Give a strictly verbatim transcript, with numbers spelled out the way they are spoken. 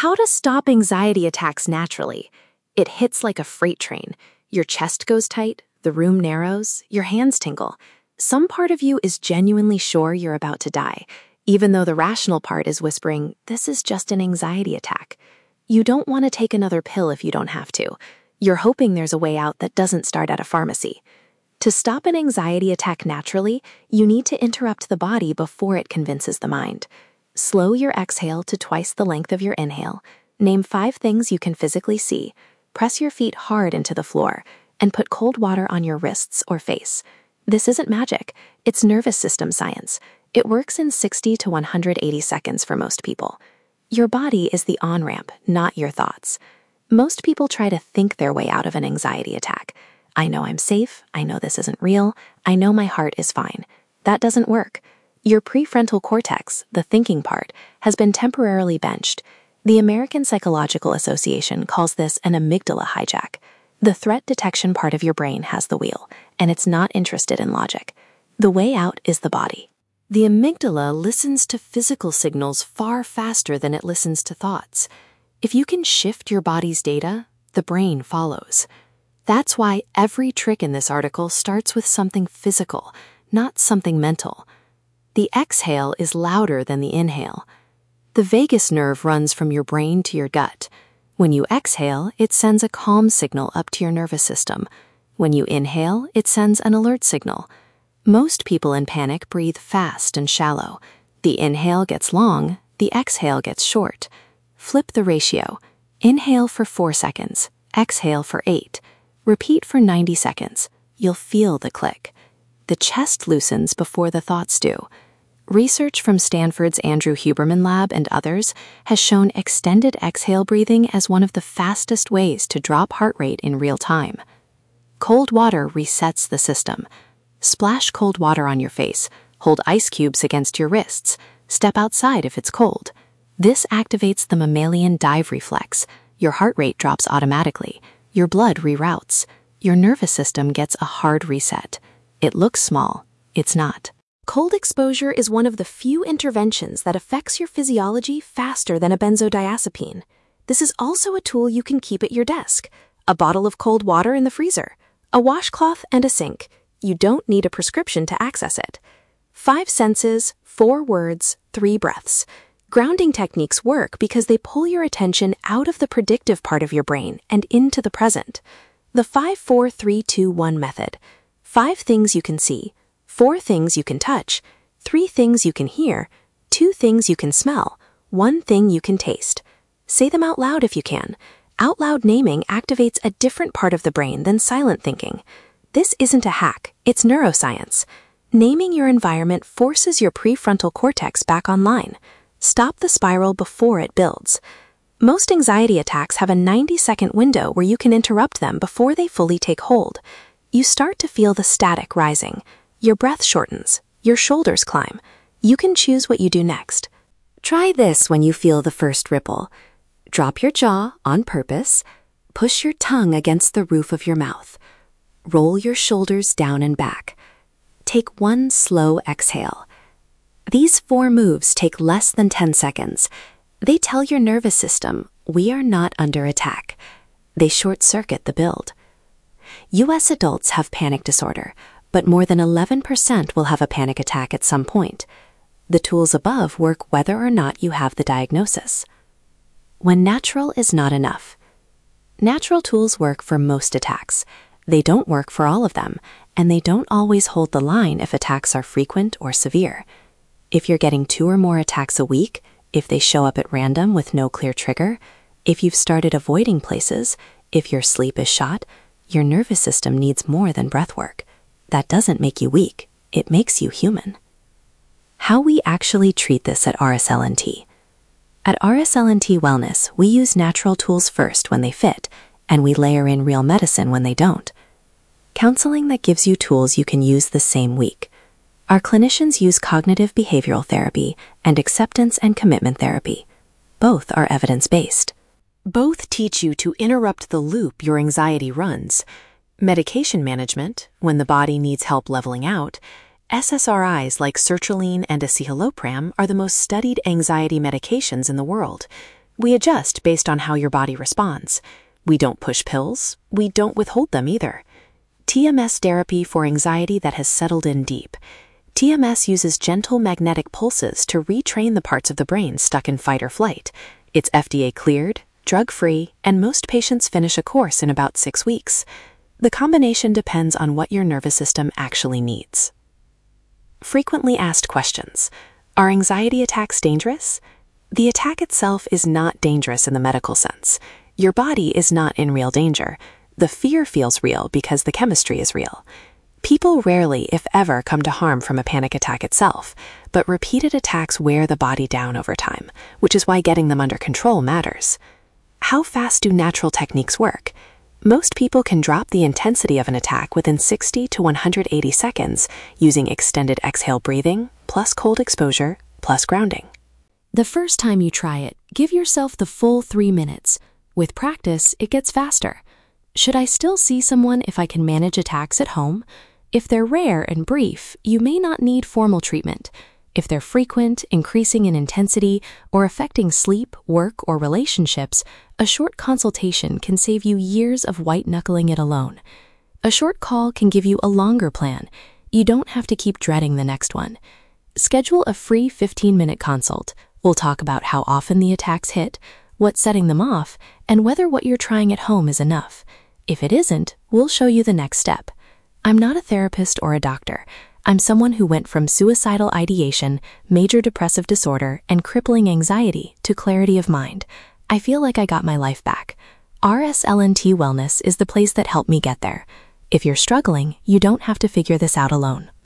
How to stop anxiety attacks naturally. It hits like a freight train. Your chest goes tight, the room narrows, your hands tingle. Some part of you is genuinely sure you're about to die, even though the rational part is whispering, this is just an anxiety attack. You don't want to take another pill if you don't have to. You're hoping there's a way out that doesn't start at a pharmacy. To stop an anxiety attack naturally, you need to interrupt the body before it convinces the mind. Slow your exhale to twice the length of your inhale. Name five things you can physically see. Press your feet hard into the floor, and put cold water on your wrists or face. This isn't magic, it's nervous system science. It works in sixty to one hundred eighty seconds for most people. Your body is the on-ramp, not your thoughts. Most people try to think their way out of an anxiety attack. I know I'm safe, I know this isn't real, I know my heart is fine. That doesn't work. Your prefrontal cortex, the thinking part, has been temporarily benched. The American Psychological Association calls this an amygdala hijack. The threat detection part of your brain has the wheel, and it's not interested in logic. The way out is the body. The amygdala listens to physical signals far faster than it listens to thoughts. If you can shift your body's data, the brain follows. That's why every trick in this article starts with something physical, not something mental. The exhale is louder than the inhale. The vagus nerve runs from your brain to your gut. When you exhale, it sends a calm signal up to your nervous system. When you inhale, it sends an alert signal. Most people in panic breathe fast and shallow. The inhale gets long, the exhale gets short. Flip the ratio. Inhale for four seconds, exhale for eight. Repeat for ninety seconds. You'll feel the click. The chest loosens before the thoughts do. Research from Stanford's Andrew Huberman Lab and others has shown extended exhale breathing as one of the fastest ways to drop heart rate in real time. Cold water resets the system. Splash cold water on your face, hold ice cubes against your wrists, step outside if it's cold. This activates the mammalian dive reflex. Your heart rate drops automatically. Your blood reroutes. Your nervous system gets a hard reset. It looks small. It's not. Cold exposure is one of the few interventions that affects your physiology faster than a benzodiazepine. This is also a tool you can keep at your desk. A bottle of cold water in the freezer, a washcloth and a sink. You don't need a prescription to access it. Five senses, four words, three breaths. Grounding techniques work because they pull your attention out of the predictive part of your brain and into the present. The five four three two one method. Five things you can see, four things you can touch, three things you can hear, two things you can smell, one thing you can taste. Say them out loud if you can. Out loud naming activates a different part of the brain than silent thinking. This isn't a hack, it's neuroscience. Naming your environment forces your prefrontal cortex back online. Stop the spiral before it builds. Most anxiety attacks have a ninety second window where you can interrupt them before they fully take hold. You start to feel the static rising. Your breath shortens. Your shoulders climb. You can choose what you do next. Try this when you feel the first ripple. Drop your jaw on purpose. Push your tongue against the roof of your mouth. Roll your shoulders down and back. Take one slow exhale. These four moves take less than ten seconds. They tell your nervous system, we are not under attack. They short-circuit the build. U S adults have panic disorder, but more than eleven percent will have a panic attack at some point. The tools above work whether or not you have the diagnosis. When natural is not enough. Natural tools work for most attacks. They don't work for all of them, and they don't always hold the line if attacks are frequent or severe. If you're getting two or more attacks a week, if they show up at random with no clear trigger, if you've started avoiding places, if your sleep is shot, your nervous system needs more than breath work. That doesn't make you weak, it makes you human. How we actually treat this at R S L N T. At R S L N T Wellness, we use natural tools first when they fit, and we layer in real medicine when they don't. Counseling that gives you tools you can use the same week. Our clinicians use cognitive behavioral therapy and acceptance and commitment therapy. Both are evidence-based. Both teach you to interrupt the loop your anxiety runs. Medication management, when the body needs help leveling out. S S R Is like sertraline and escitalopram are the most studied anxiety medications in the world. We adjust based on how your body responds. We don't push pills. We don't withhold them either. T M S therapy for anxiety that has settled in deep. T M S uses gentle magnetic pulses to retrain the parts of the brain stuck in fight or flight. It's F D A cleared, drug-free, and most patients finish a course in about six weeks. The combination depends on what your nervous system actually needs. Frequently asked questions. Are anxiety attacks dangerous? The attack itself is not dangerous in the medical sense. Your body is not in real danger. The fear feels real because the chemistry is real. People rarely, if ever, come to harm from a panic attack itself, but repeated attacks wear the body down over time, which is why getting them under control matters. How fast do natural techniques work? Most people can drop the intensity of an attack within sixty to one hundred eighty seconds using extended exhale breathing, plus cold exposure, plus grounding. The first time you try it, give yourself the full three minutes. With practice, it gets faster. Should I still see someone if I can manage attacks at home? If they're rare and brief, you may not need formal treatment. If they're frequent, increasing in intensity, or affecting sleep, work, or relationships, a short consultation can save you years of white-knuckling it alone. A short call can give you a longer plan. You don't have to keep dreading the next one. Schedule a free fifteen-minute consult. We'll talk about how often the attacks hit, what's setting them off, and whether what you're trying at home is enough. If it isn't, we'll show you the next step. I'm not a therapist or a doctor. I'm someone who went from suicidal ideation, major depressive disorder, and crippling anxiety to clarity of mind. I feel like I got my life back. R S L N T Wellness is the place that helped me get there. If you're struggling, you don't have to figure this out alone.